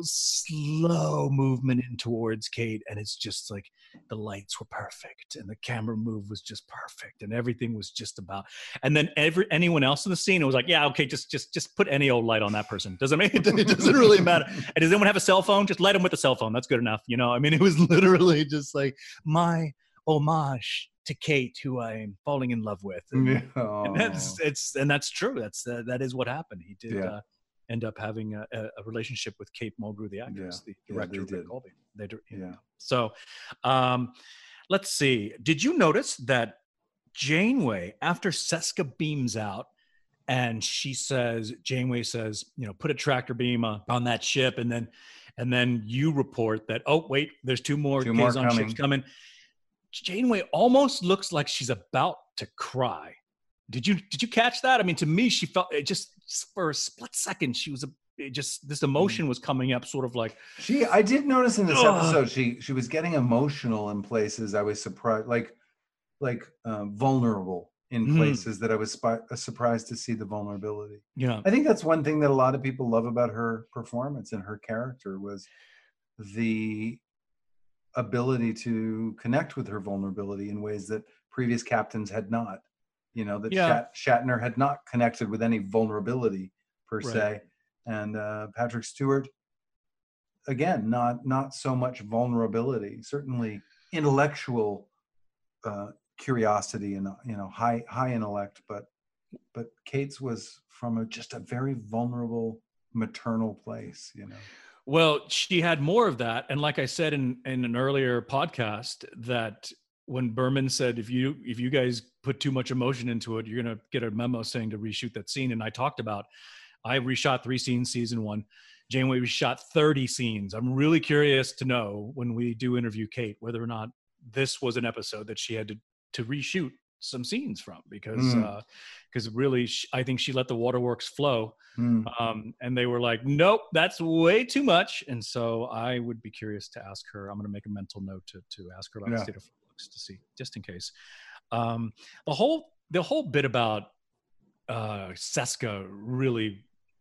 slow movement in towards Kate, and it's just like the lights were perfect, and the camera move was just perfect, and everything was just about. And then every anyone else in the scene, it was like, yeah, okay, just just just put any old light on that person. Doesn't make it, it doesn't really matter. And does anyone have a cell phone? Just light them with a cell phone. That's good enough. You know, I mean, it was literally just like my homage to Kate, who I'm falling in love with. And, and that's it's and that's true. That's uh, that is what happened. He did Yeah. uh, end up having a, a relationship with Kate Mulgrew, the actress, Yeah. the Yeah, director they of Rick did. Colby. They do, you Yeah. know. So, um, let's see. Did you notice that Janeway, after Seska beams out, and she says, Janeway says, you know, put a tractor beam uh, on that ship, and then, and then you report that, oh wait, there's two more Two more Kazon ships coming. Janeway almost looks like she's about to cry. Did you did you catch that? I mean, to me, she felt it just, just for a split second, she was a it just this emotion was coming up, sort of like She, I did notice in this Ugh. episode, she she was getting emotional in places. I was surprised, like like um, vulnerable in Mhm. places that I was spi- uh, surprised to see the vulnerability. you know, I think that's one thing that a lot of people love about her performance and her character was the ability to connect with her vulnerability in ways that previous captains had not. You know, that Yeah. Shat- Shatner had not connected with any vulnerability per Right. se, and uh, Patrick Stewart, again, not not so much vulnerability. Certainly intellectual uh, curiosity and you know high high intellect, but but Kate's was from a, just a very vulnerable maternal place. You know. well, she had more of that, and like I said in in an earlier podcast, that when Berman said, if you if you guys put too much emotion into it, you're gonna get a memo saying to reshoot that scene. And I talked about, I reshot three scenes season one. Janeway reshot thirty scenes. I'm really curious to know when we do interview Kate whether or not this was an episode that she had to to reshoot some scenes from, because Mm. uh, because really sh- I think she let the waterworks flow. Hmm. Um, and they were like, nope, that's way too much. And so I would be curious to ask her. I'm going to make a mental note to to ask her about Yeah. the state of flux to see, just in case. Um, the whole the whole bit about uh, Seska really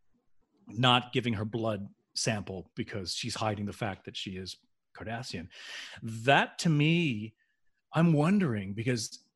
not giving her blood sample because she's hiding the fact that she is Cardassian. That to me, I'm wondering, because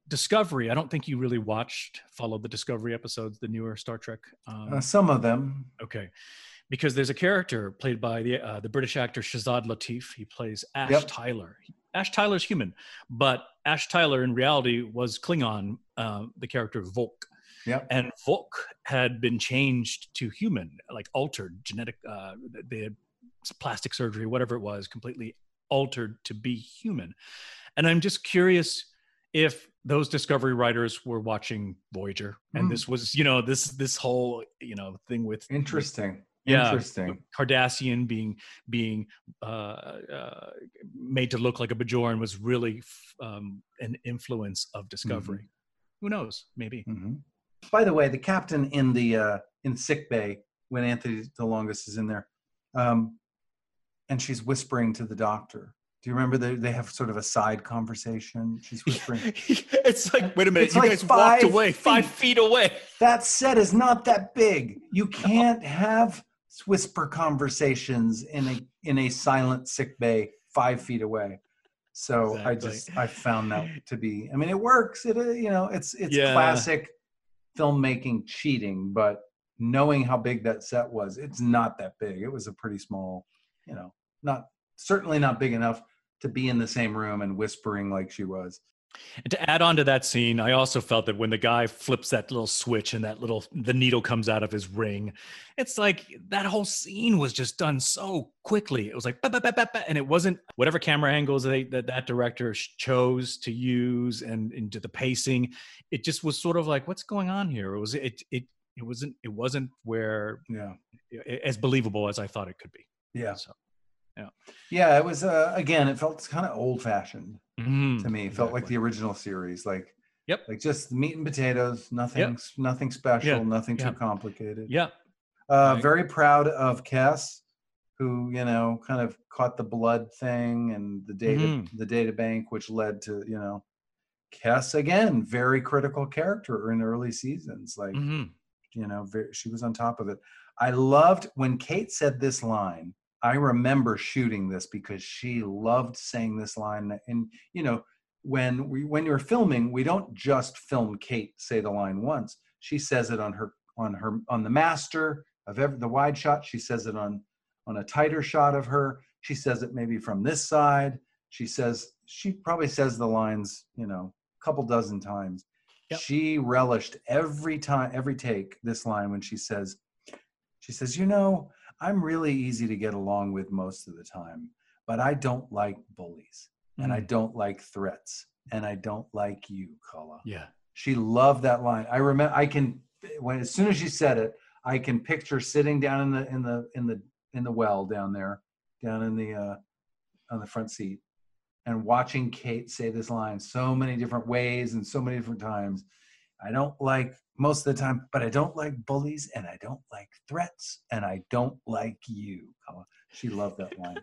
Discovery. I don't think you really watched, followed the Discovery episodes, the newer Star Trek. Um, Uh, some of them. okay. Because there's a character played by the uh, the British actor Shazad Latif. He plays Ash Yep. Tyler. Ash Tyler's human, but Ash Tyler in reality was Klingon, uh, the character Volk. Yep. And Volk had been changed to human, like altered, genetic, uh, they had plastic surgery, whatever it was, completely altered to be human. And I'm just curious if those Discovery writers were watching Voyager, and Mm. this was, you know, this this whole, you know, thing with Interesting. yeah, Interesting. Cardassian being being uh, uh, made to look like a Bajoran was really um, an influence of Discovery. Mm-hmm. Who knows? Maybe. Mm-hmm. By the way, the captain in the uh, in sick bay when Anthony DeLongis is in there, um, and she's whispering to the doctor. Do you remember they they have sort of a side conversation? She's whispering. It's like, wait a minute, It's you like guys walked five away, feet. five feet away. That set is not that big. You can't have whisper conversations in a in a silent sick bay five feet away. So Exactly. I just I found that to be. I mean, it works. It uh, you know, it's it's Yeah. classic filmmaking cheating, but knowing how big that set was, it's not that big. It was a pretty small, you know, not certainly not big enough to be in the same room and whispering like she was. And to add on to that scene, I also felt that when the guy flips that little switch and that little, the needle comes out of his ring, it's like that whole scene was just done so quickly. It was like, bah, bah, bah, bah, bah, and it wasn't whatever camera angles they, that that director chose to use and into the pacing. It just was sort of like, what's going on here? It was, it, it, it wasn't, it wasn't where, Yeah. as believable as I thought it could be. Yeah. So, yeah. Yeah. It was, uh, again, it felt kind of old fashioned. Mm, to me. It felt like the original series, like yep, like just meat and potatoes, nothing, Yep. nothing special, Yeah. nothing Yeah. too complicated. yeah, Uh, Right. Very proud of Cass, who you know kind of caught the blood thing and the data, Mhm. the data bank, which led to you know Cass again, very critical character in early seasons. Like hmm you know, very, she was on top of it. I loved when Kate said this line. I remember shooting this because she loved saying this line. And, you know, when we, when you're filming, we don't just film Kate say the line once. She says it on her, on her, on the master of every, the wide shot. She says it on, on a tighter shot of her. She says it maybe from this side. She says, she probably says the lines, you know, a couple dozen times. Yep. She relished every time, every take this line when she says, she says, you know, I'm really easy to get along with most of the time, but I don't like bullies and I Mm. don't like threats and I don't like you, Culla. Yeah. She loved that line. I remember, I can, when, as soon as she said it, I can picture sitting down in the, in the, in the, in the well down there, down in the, uh, on the front seat and watching Kate say this line so many different ways and so many different times. I don't like most of the time, but I don't like bullies and I don't like threats and I don't like you. She loved that line.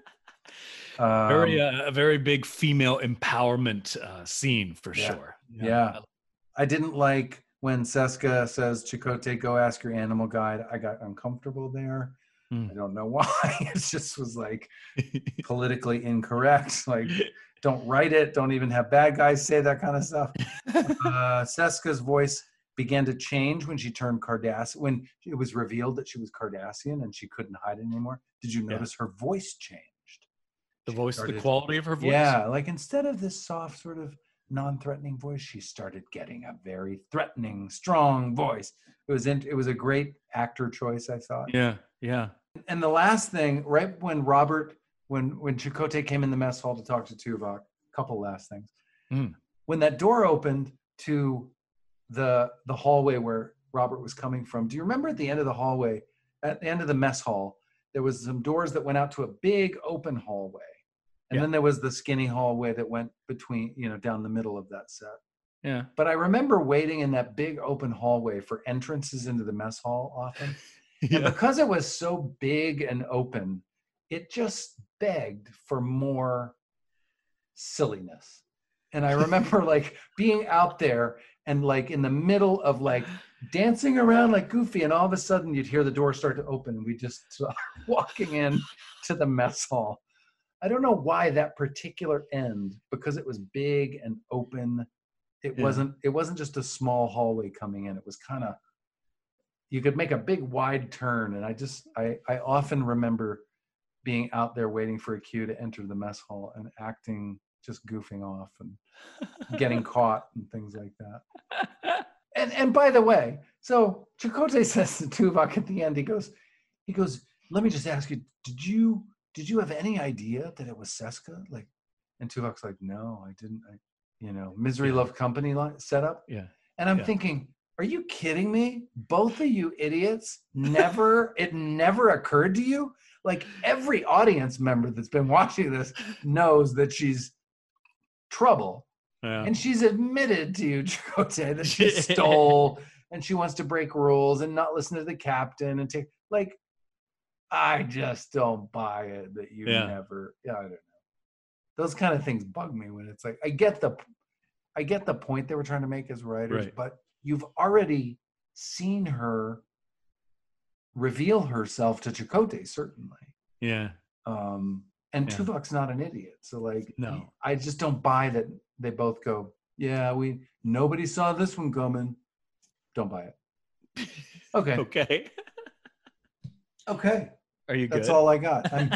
Um, Very, uh, a very big female empowerment uh, scene for Yeah. sure. yeah. I didn't like when Seska says, Chakotay, go ask your animal guide. I got uncomfortable there. Hmm. I don't know why. It just was like politically incorrect. Like, don't write it. Don't even have bad guys say that kind of stuff. Uh, Seska's voice began to change when she turned Cardassian, when it was revealed that she was Cardassian and she couldn't hide it anymore. Did you Yeah. notice her voice changed? The She voice, started- the quality of her voice. Yeah, like instead of this soft sort of non-threatening voice, she started getting a very threatening, strong voice. It was in, it was a great actor choice, I thought. Yeah. Yeah. And the last thing, right when Robert, when when Chakotay came in the mess hall to talk to Tuvok, a couple last things. Mm. When that door opened to the the hallway where Robert was coming from, do you remember at the end of the hallway, at the end of the mess hall, there was some doors that went out to a big open hallway. And Yeah. then there was the skinny hallway that went between, you know, down the middle of that set. Yeah. But I remember waiting in that big open hallway for entrances into the mess hall often. And Yeah. because it was so big and open, it just begged for more silliness. And I remember like being out there and like in the middle of like dancing around like Goofy, and all of a sudden you'd hear the door start to open and we just start walking in to the mess hall. I don't know why that particular end, because it was big and open It Yeah. wasn't it wasn't just a small hallway coming in. It was kind of, you could make a big wide turn. And I just I I often remember being out there waiting for a cue to enter the mess hall and acting, just goofing off and getting caught and things like that. And and by the way, so Chakotay says to Tuvok at the end, he goes, he goes, let me just ask you, did you did you have any idea that it was Seska? Like, and Tuvok's like, no, I didn't. I, you know, Misery Yeah. Love Company line setup. Yeah. And I'm Yeah. thinking, are you kidding me? Both of you idiots, never, it never occurred to you? Like, every audience member that's been watching this knows that she's trouble. Yeah. And she's admitted to you, Chakotay, that she stole and she wants to break rules and not listen to the captain and take, like, I just don't buy it that you Yeah. never, yeah, I don't know. Those kind of things bug me when it's like, I get the, I get the point they were trying to make as writers, Right. but you've already seen her reveal herself to Chakotay, certainly. Yeah. Um, and Yeah. Tuvok's not an idiot. So, like, No. I just don't buy that they both go, yeah, we, nobody saw this one coming. Don't buy it. Okay. Okay. Okay. Are you good? That's all I got. I'm,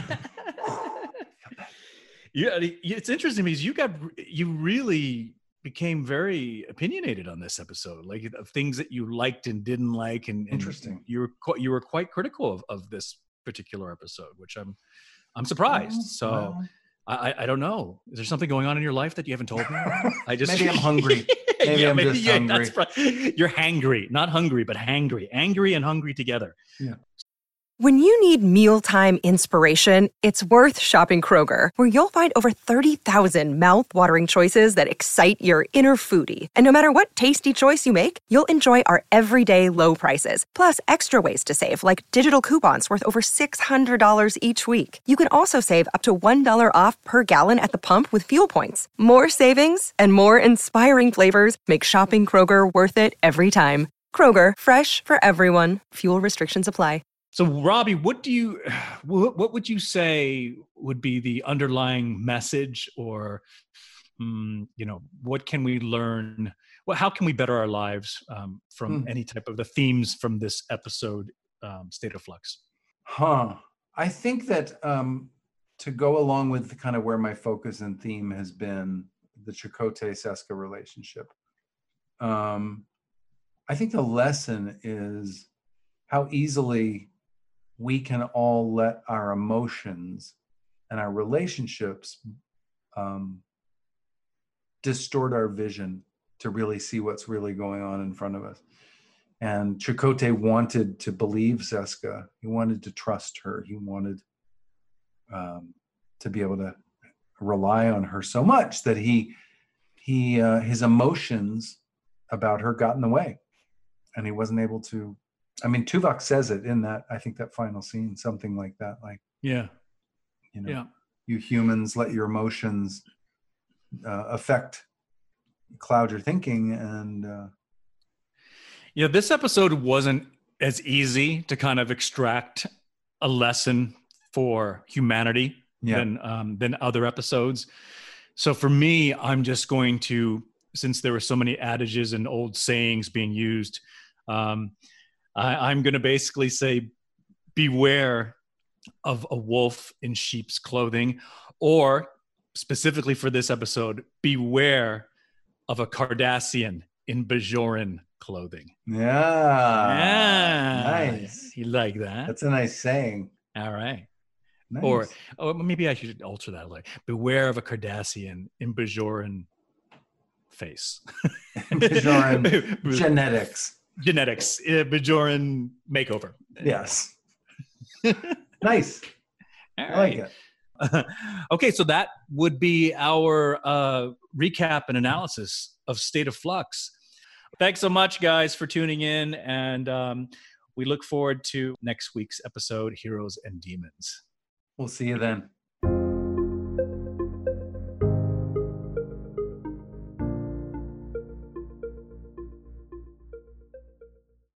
Yeah, it's interesting because you got you really became very opinionated on this episode, like of things that you liked and didn't like, and, and Interesting. You were quite, you were quite critical of, of this particular episode, which I'm I'm surprised. Well, so well. I I don't know. Is there something going on in your life that you haven't told me? I just Maybe I'm hungry. Maybe yeah, I'm maybe, just yeah, hungry. That's right. You're hangry, not hungry, but hangry, angry and hungry together. Yeah. When you need mealtime inspiration, it's worth shopping Kroger, where you'll find over thirty thousand mouth-watering choices that excite your inner foodie. And no matter what tasty choice you make, you'll enjoy our everyday low prices, plus extra ways to save, like digital coupons worth over six hundred dollars each week. You can also save up to one dollar off per gallon at the pump with fuel points. More savings and more inspiring flavors make shopping Kroger worth it every time. Kroger, fresh for everyone. Fuel restrictions apply. So, Robbie, what do you, what, what would you say would be the underlying message, or, um, you know, what can we learn? Well, how can we better our lives um, from Hmm. any type of the themes from this episode, um, State of Flux? Huh. I think that um, to go along with the kind of where my focus and theme has been, the Chakotay-Seska relationship, um, I think the lesson is how easily we can all let our emotions and our relationships um, distort our vision to really see what's really going on in front of us. And Chakotay wanted to believe Seska. He wanted to trust her. He wanted um, to be able to rely on her so much that he, he, uh, his emotions about her got in the way, and he wasn't able to. I mean, Tuvok says it in that, I think, that final scene, something like that, like, Yeah. you know, Yeah. you humans let your emotions uh, affect, cloud your thinking, and uh, Yeah. This episode wasn't as easy to kind of extract a lesson for humanity Yeah. than, um, than other episodes. So for me, I'm just going to, since there were so many adages and old sayings being used, um, I, I'm going to basically say, beware of a wolf in sheep's clothing, or specifically for this episode, beware of a Cardassian in Bajoran clothing. yeah, Yeah. nice. You like that? That's a nice saying. All right. Nice. Or, or maybe I should alter that. Like, beware of a Cardassian in Bajoran face. Bajoran genetics. Genetics, uh, Bajoran makeover. Yes. Nice. All I like right. it. Okay, so that would be our uh, recap and analysis of State of Flux. Thanks so much, guys, for tuning in, and um, we look forward to next week's episode, Heroes and Demons. We'll see you then.